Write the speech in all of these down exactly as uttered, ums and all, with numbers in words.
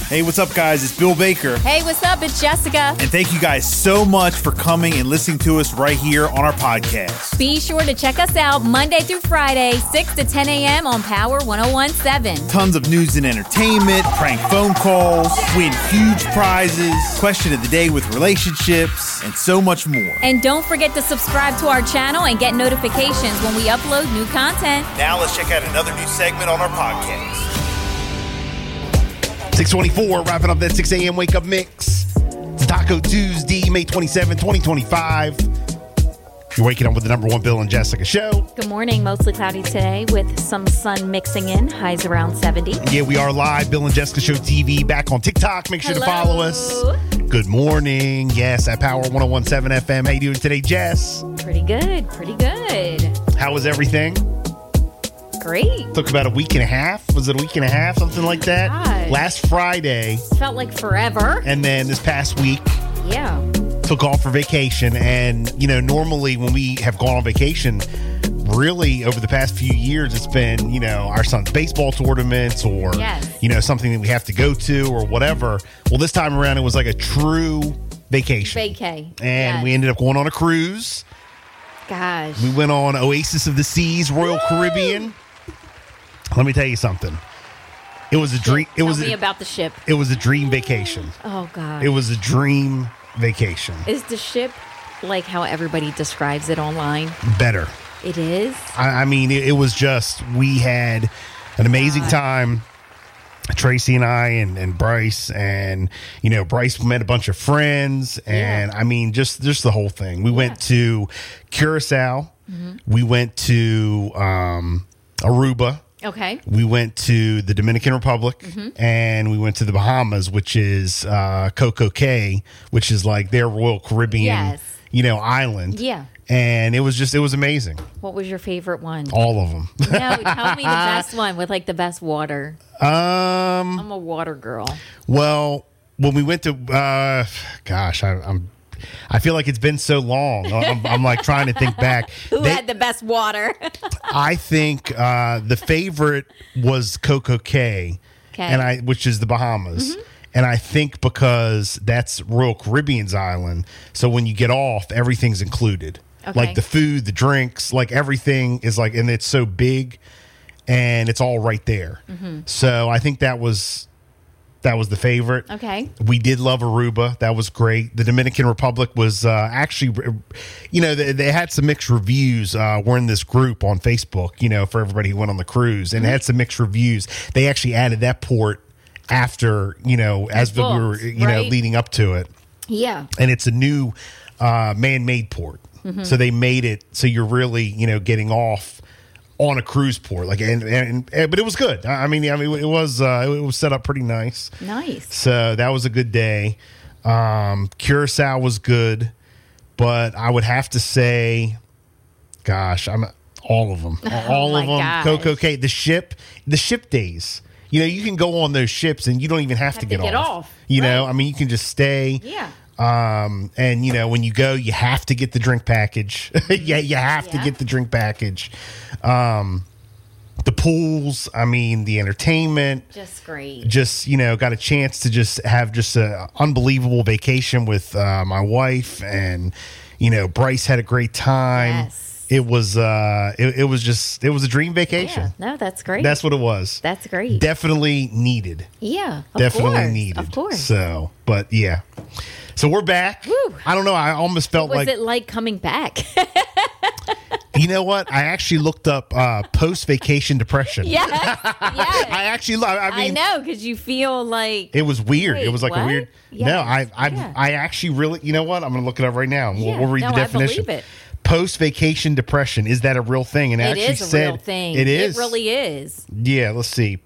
Hey, what's up, guys? It's Bill Baker. Hey, what's up? It's Jessica. And thank you guys so much for coming and listening to us right here on our podcast. Be sure to check us out Monday through Friday, six to ten a.m. on Power one oh one point seven. Tons of news and entertainment, prank phone calls, win huge prizes, question of the day with relationships, and so much more. And don't forget to subscribe to our channel and get notifications when we upload new content. Now let's check out another new segment on our podcast. six twenty-four, wrapping up that six a.m. wake up mix. It's Taco Tuesday, May twenty-seventh, twenty twenty-five. You're waking up with the number one Bill and Jessica show. Good morning. Mostly cloudy today with some sun mixing in. Highs around seventy. Yeah, we are live. Bill and Jessica Show T V back on TikTok. Make sure Hello. to follow us. Good morning. Yes, at Power one oh one point seven F M. How you doing today, Jess? Pretty good. Pretty good. How was everything? Great. Took about a week and a half. Was it a week and a half? Something like that? Gosh. Last Friday. Felt like forever. And then this past week. Yeah. Took off for vacation. And, you know, normally when we have gone on vacation, really over the past few years, it's been, you know, our son's baseball tournaments or, yes. you know, something that we have to go to or whatever. Well, this time around, it was like a true vacation. Vacay. And yes. we ended up going on a cruise. Gosh. We went on Oasis of the Seas, Royal Woo! Caribbean. Let me tell you something. It was a dream. It Tell was me a, about the ship. It was a dream vacation. Oh, God. It was a dream vacation. Is the ship like how everybody describes it online? Better. It is? I, I mean, it, it was just, we had an amazing God. time. Tracy and I and, and Bryce and, you know, Bryce met a bunch of friends and Yeah. I mean, just, just the whole thing. We went to Curacao. Mm-hmm. We went to um, Aruba. Okay. We went to the Dominican Republic Mm-hmm. and we went to the Bahamas, which is uh, Coco Cay, which is like their Royal Caribbean, Yes. you know, island. Yeah. And it was just, it was amazing. What was your favorite one? All of them. No, tell me the best one with like the best water. um, I'm a water girl. well, when we went to, uh, gosh, I, I'm, I feel like it's been so long. I'm, I'm like trying to think back. Who They- had the best water? I think uh, the favorite was Coco Cay, Okay. and I, which is the Bahamas. And I think because that's Royal Caribbean's island, so when you get off, everything's included. Okay. Like the food, the drinks, like everything is like, and it's so big, and it's all right there. So I think that was that was the favorite. Okay. We did love Aruba. That was great. The Dominican Republic was uh, actually, you know, they, they had some mixed reviews. Uh, we're in this group on Facebook, you know, for everybody who went on the cruise, and it had some mixed reviews. They actually added that port after, you know, as we were, booked, you know, right? leading up to it. Yeah. And it's a new uh, man-made port. So they made it so you're really, you know, getting off on a cruise port. Like, and, and, and but it was good. I mean, I mean, it was uh, it was set up pretty nice. Nice. So that was a good day. Um, Curacao was good, but I would have to say, gosh, I'm all of them, all Oh of my them. gosh. Coco Cay, the ship, the ship days. You know, you can go on those ships and you don't even have, Have to, to get, get off. off, You know, right. I mean, you can just stay. Yeah. Um, and you know, when you go, you have to get the drink package. yeah, you have to Yeah. get the drink package. Um, the pools, I mean, the entertainment, Just great. just, you know, got a chance to just have just a unbelievable vacation with uh, my wife, and you know, Bryce had a great time. Yes. It was, uh, it, it was just, it was a dream vacation. Yeah. No, that's great. That's what it was. That's great. Definitely needed. yeah. Of Definitely course. needed. Of course. So, but yeah. So we're back. Woo. I don't know. I almost felt What was like, it like coming back? you know what? I actually looked up uh, post-vacation depression. yes. Yes. I actually, lo- I I mean, know, because you feel like it was weird. Wait, it was like what? a weird. Yes. No, I, I, Yeah. I actually really, you know what? I'm going to look it up right now. We'll, Yeah. we'll read No, the definition. I believe it. Post-vacation depression, is that a real thing? And it actually is a said real thing. it is. It really is. Yeah. Let's see.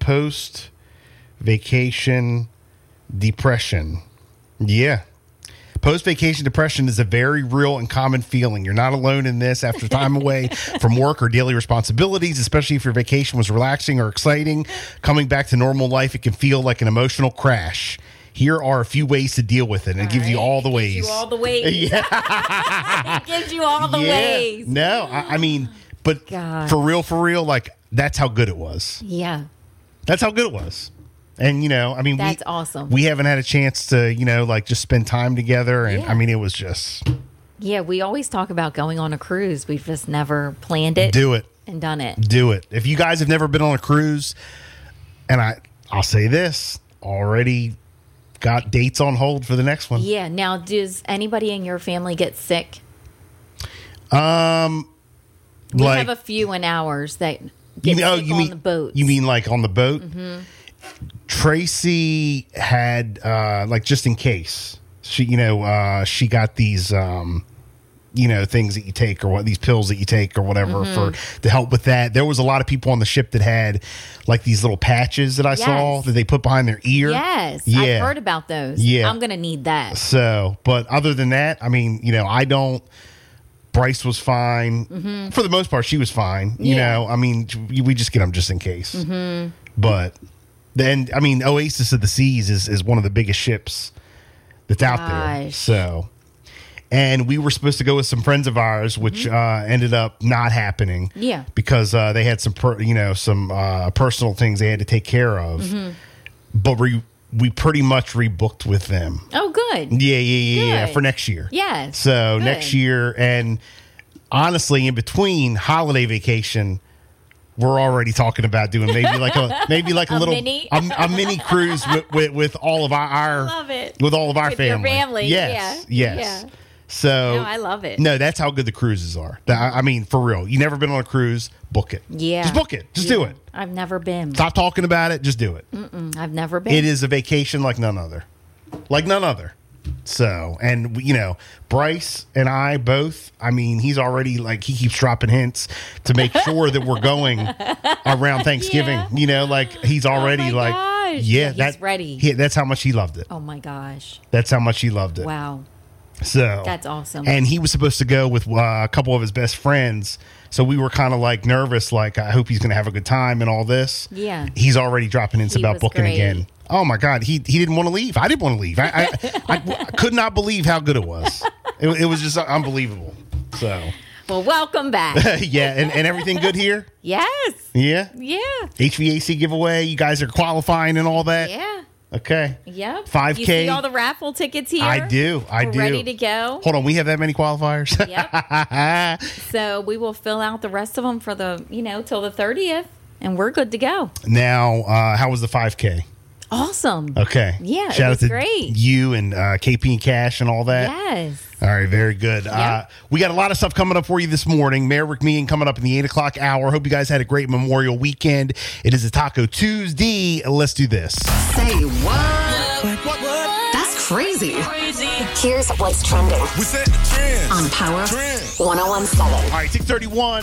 Post-vacation depression. Yeah. Post-vacation depression is a very real and common feeling. You're not alone in this after time away from work or daily responsibilities, especially if your vacation was relaxing or exciting. Coming back to normal life, it can feel like an emotional crash. Here are a few ways to deal with it, and it gives you right. all the It ways. gives you all the ways. Yeah. It gives you all the Yeah. ways. No, I, I mean, but God. for real, for real, like, that's how good it was. Yeah. That's how good it was. And, you know, I mean, That's we, awesome. we haven't had a chance to, you know, like just spend time together. And Yeah. I mean, it was just Yeah, we always talk about going on a cruise. We've just never planned it do it. and done it. Do it. If you guys have never been on a cruise, and I, I'll say this, already got dates on hold for the next one. Yeah. Now, does anybody in your family get sick? Um, We like, have a few in ours that you get mean, oh, sick you on mean the boats. You mean like on the boat? Mm-hmm. Tracy had uh, like just in case she, you know, uh, she got these, um, you know, things that you take or what these pills that you take or whatever Mm-hmm. for to help with that. There was a lot of people on the ship that had like these little patches that I saw Yes. that they put behind their ear. Yes. Yeah. I've heard about those. Yeah. I'm going to need that. So, but other than that, I mean, you know, I don't. Bryce was fine for the most part. She was fine. You Mm-hmm. Yeah. know, I mean, we we just get them just in case. Mm-hmm. But then, I mean, Oasis of the Seas is is one of the biggest ships that's out there. Gosh. So, and we were supposed to go with some friends of ours, which uh, ended up not happening. Mm-hmm. Yeah. because uh, they had some, per, you know, some uh, personal things they had to take care of. Mm-hmm. But we we pretty much rebooked with them. Oh, good. Yeah, yeah, yeah, yeah, Good. for next year. Yes. So Good. next year, and honestly, in between holiday vacation, we're already talking about doing maybe like a maybe like a, A little mini? a, a mini cruise with, with with all of our, our Love it. with all of our With your family. family, Yes, yeah, yes. yeah. So No, I love it. No, that's how good the cruises are. That- I I mean, for real. You never been on a cruise? Book it. Yeah. just book it. Just do Yeah. it. I've never been. Stop talking about it. Just do it. Mm, I've never been. It is a vacation like none other. Like none other. So, and we- you know, Bryce and I both, I mean, he's already like, he keeps dropping hints to make sure that we're going around Thanksgiving. Yeah. You know, like he's already my like, gosh. yeah, Yeah, he's ready. He, that's how much he loved it. Oh, my gosh. That's how much he loved it. Wow. So That's awesome. And he was supposed to go with uh, a couple of his best friends. So we were kind of like nervous, like, I hope he's going to have a good time and all this. Yeah. He's already dropping hints He about was booking great. again. Oh my God. He he didn't want to leave. I didn't want to leave. I, I, I, I could not believe how good it was. It, it was just unbelievable. So, Well, welcome back. yeah. And, and everything good here? Yes. Yeah. Yeah. H V A C giveaway. You guys are qualifying and all that? Yeah. Okay. Yep. five K. You see all the raffle tickets here? I do. I We're do. ready to go. Hold on. We have that many qualifiers? Yep. So we will fill out the rest of them for the, you know, till the thirtieth, and we're good to go. Now, uh, how was the five K? Awesome. Okay. Yeah, it Shout was out to great. you and uh, K P and Cash and all that. Yes. All right, very good. Uh, we got a lot of stuff coming up for you this morning. Mayor Rick Meehan coming up in the eight o'clock hour. Hope you guys had a great Memorial weekend. It is a Taco Tuesday. Let's do this. Say what? What, what, what? That's crazy. Here's what's trending We set the trends. on Power Trend. one oh one seven. All right, six thirty-one.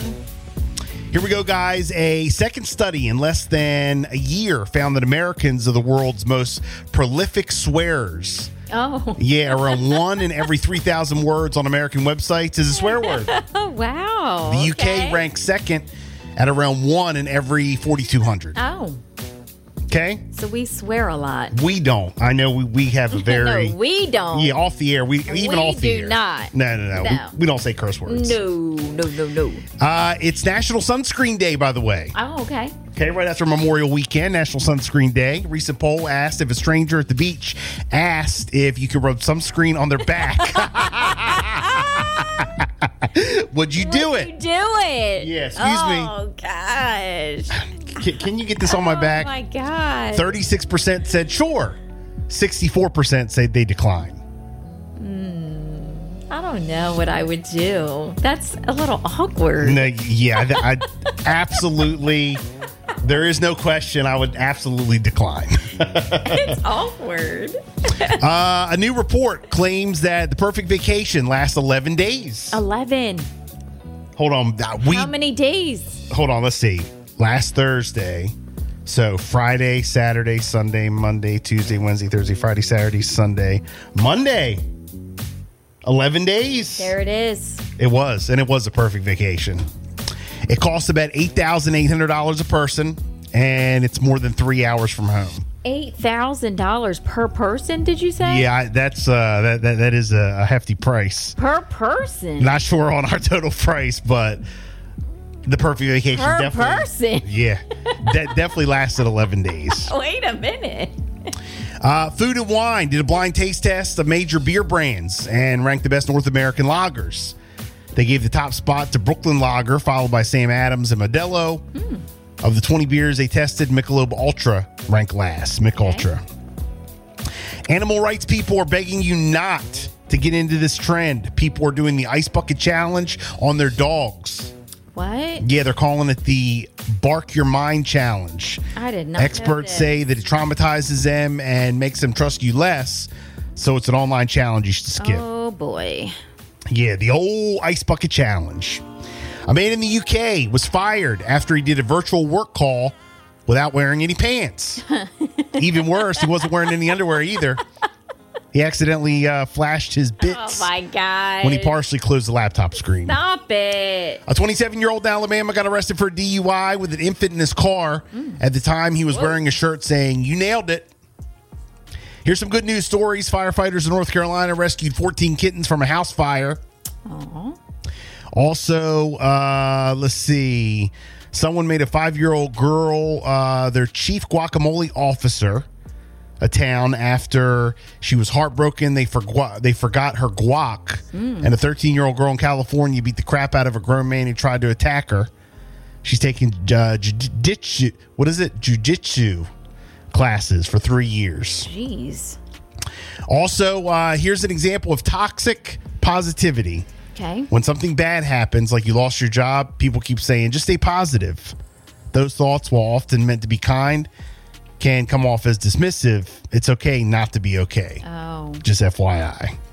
Here we go, guys. A second study in less than a year found that Americans are the world's most prolific swearers. Oh. Yeah, around one in every three thousand words on American websites is a swear word. Oh, wow. The U K Okay. ranks second at around one in every forty-two hundred. Oh, Okay? so we swear a lot. We don't. I know we, we have a very... No, we don't. Yeah, off the air. We even We off the do air. not. No, no, no. No. We, we don't say curse words. No, no, no, no. Uh, it's National Sunscreen Day, by the way. Oh, okay. Okay, right after Memorial Weekend, National Sunscreen Day. A recent poll asked if a stranger at the beach asked if you could rub sunscreen on their back. Would you do Would it? you do it? Yeah, excuse me. Oh, gosh. Can, can you get this on my back? Oh, my God. thirty-six percent said sure. sixty-four percent said they decline. I don't know what I would do. That's a little awkward. No, yeah, I, I absolutely. There is no question. I would absolutely decline. It's awkward. Uh, a new report claims that the perfect vacation lasts eleven days. eleven. Hold on, uh, we How many days? hold on. Let's see. Last Thursday, so Friday, Saturday, Sunday, Monday, Tuesday, Wednesday, Thursday, Friday, Saturday, Sunday, Monday. eleven days. There it is. It was, and it was a perfect vacation. It costs about eight thousand eight hundred dollars a person, and it's more than three hours from home. eight thousand dollars per person, did you say? Yeah, I- that's uh, that, that that is a, a hefty price. Per person? Not sure on our total price, but The perfect vacation. Per definitely, person. Yeah. That definitely lasted eleven days. Wait a minute. Uh, Food and Wine did a blind taste test of major beer brands and ranked the best North American lagers. They gave the top spot to Brooklyn Lager, followed by Sam Adams and Modelo. Mm. Of the twenty beers they tested, Michelob Ultra ranked last. Mick okay. Ultra. Animal rights people are begging you not to get into this trend. People are doing the Ice Bucket Challenge on their dogs. What? Yeah, they're calling it the Bark Your Mind Challenge. I did not Experts know say that it traumatizes them and makes them trust you less. So it's an online challenge you should skip. Oh, boy. Yeah, the old Ice Bucket Challenge. A man in the U K was fired after he did a virtual work call without wearing any pants. Even worse, he wasn't wearing any underwear either. He accidentally uh, flashed his bits. Oh, my God. When he partially closed the laptop screen. Stop it. A twenty-seven-year-old in Alabama got arrested for a D U I with an infant in his car. Mm. At the time, he was Whoa. wearing a shirt saying, "You nailed it." Here's some good news stories. Firefighters in North Carolina rescued fourteen kittens from a house fire. Aww. Also, uh, let's see. Someone made a five-year-old girl uh, their chief guacamole officer. A town after she was heartbroken. They forgot they forgot her guac. Mm. And a thirteen-year-old girl in California beat the crap out of a grown man who tried to attack her. She's taking uh, jiu-jitsu. What is it? Jiu-jitsu classes for three years. Jeez. Also, uh, here's an example of toxic positivity. Okay. When something bad happens, like you lost your job, people keep saying, just stay positive. Those thoughts, while often meant to be kind, can come off as dismissive. It's okay not to be okay. Oh. Just F Y I.